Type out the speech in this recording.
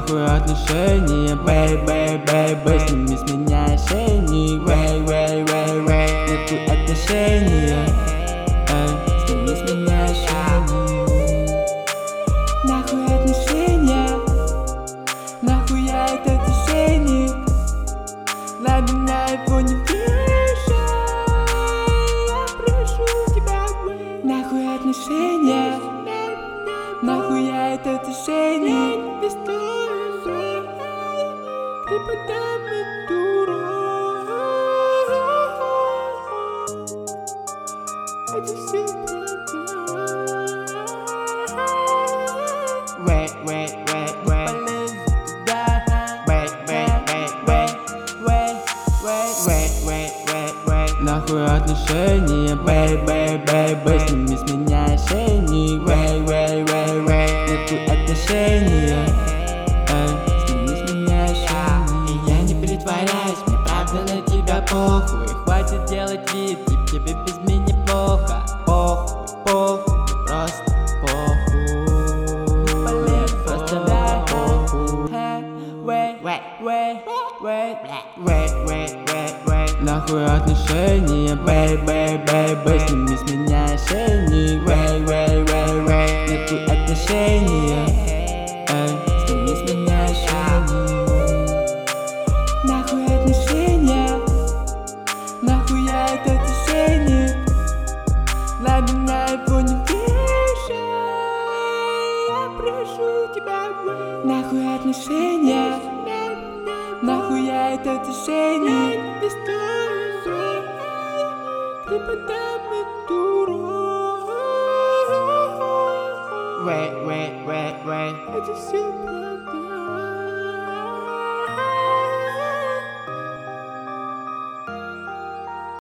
Нахуй отношения, бэй, сними с меня ошейник, вэй, нахуй отношения, сними с меня ошейник. Нахуй отношения, нахуя этот ошейник, на меня его не вешай, я прошу тебя, нахуй отношения, нахуя этот ошейник, не стоит преподами дурак. Это все правда. Нахуй отношения, бэй, сними с меня ошейник, нахуй отношения, сними с меня ошейник. И я не притворяюсь, мне правда на тебя похуй. Хватит делать вид, тебе без меня плохо. Похуй, просто похуй. Просто да, похуй. Нахуй отношения, бэй, сними с меня ошейник, нахуй отношения, сними с меня ошейник. Нахуй отношения, нахуя этот ошейник, на меня его не вешай, я прошу тебя, нахуй отношения, нахуя этот ошейник, не стоит преподами дурак. Это все правда.